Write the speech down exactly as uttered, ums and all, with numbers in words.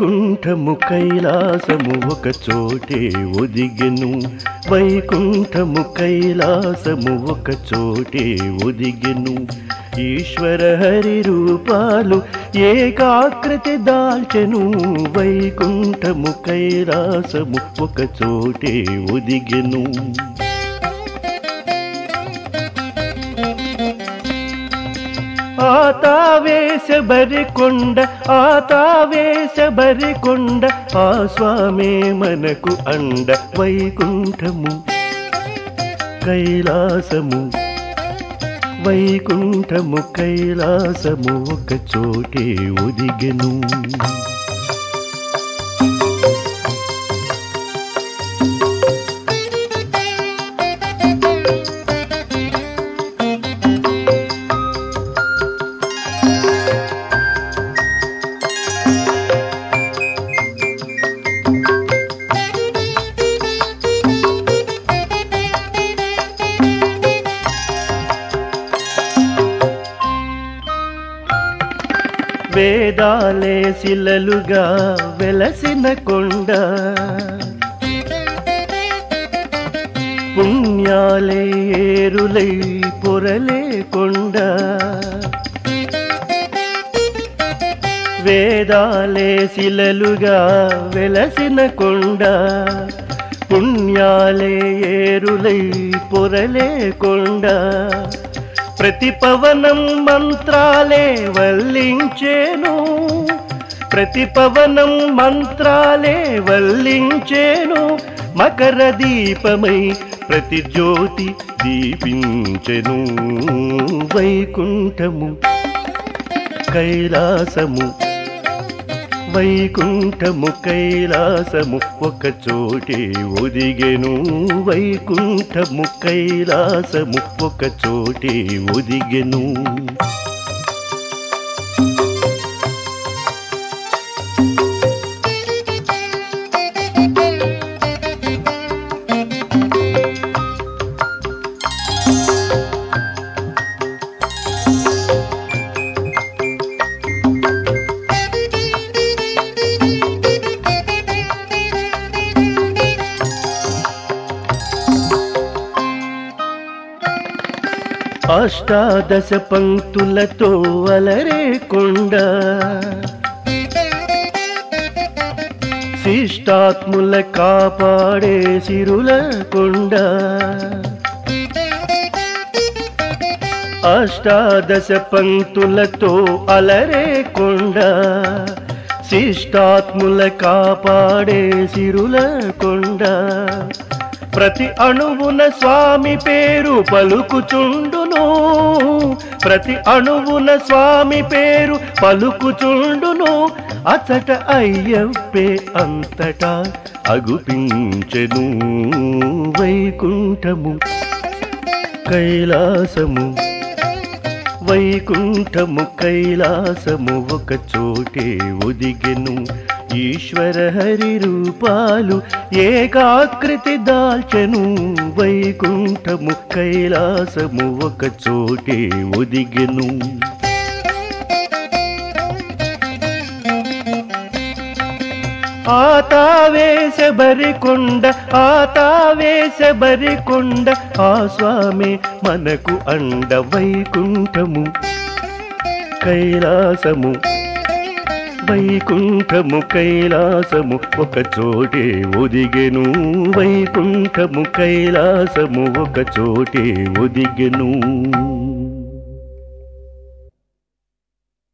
వైకుంఠము కైలాసము ఒక చోటే ఒదిగెను వైకుంఠము కైలాసము ఒక చోటే ఒదిగెను ఈశ్వర హరి రూపాలు ఏకాకృతి దాల్చెను వైకుంఠము కైలాసము ఒక చోటే ఒదిగెను ఆతావేశ బరికొండ ఆతావేశ బరికొండ ఆ స్వామే మనకు అండ వైకుంఠము కైలాసము వైకుంఠము కైలాసము ఒక చోటే ఒదిగెను వేదాలే శిలలుగా వెలసిన కొండ పుణ్యాలే ఏరులై పొరలే కొండ వేదాలే శిలలుగా వెలసిన కొండ పుణ్యాలే ఏరులై పొరలే కొండ ప్రతి పవనం మంత్రాలే వల్లించేను ప్రతి పవనం మంత్రాలే వల్లించేను మకర దీపమై ప్రతి జ్యోతి దీపించెను వైకుంఠము కైలాసము వైకుంఠము కైలాసము ఒక చోటే ఒదిగెను వైకుంఠము కైలాసము ఒక చోటే ఒదిగెను అష్టాదశ పంక్తులతో అలరే కొండ శిష్టాత్ముల కాపాడే సిరుల కొండ అష్టాదశ పంక్తులతో అలరే కొండ శిష్టాత్ముల కాపాడే సిరుల కొండ ప్రతి అణువున స్వామి పేరు పలుకుచుండును ప్రతి అణువున స్వామి పేరు పలుకుచుండును అచట అయ్యప్పే అంతటా అగుపించెను వైకుంఠము కైలాసము వైకుంఠము కైలాసము ఒక చోటే ఒదిగెను ఈశ్వర హరి రూపాలు ఏకాకృతి దాల్చెను వైకుంఠము కైలాసము ఒక చోటే ఒదిగెను ఆతావేశ బరికొండ ఆతావేశ బరికొండ ఆ స్వామి మనకు అండ వైకుంఠము కైలాసము వైకుంఠము కైలాసము ఒక చోటే ఒదిగెను వైకుంఠము కైలాసము ఒక చోటే ఒదిగెను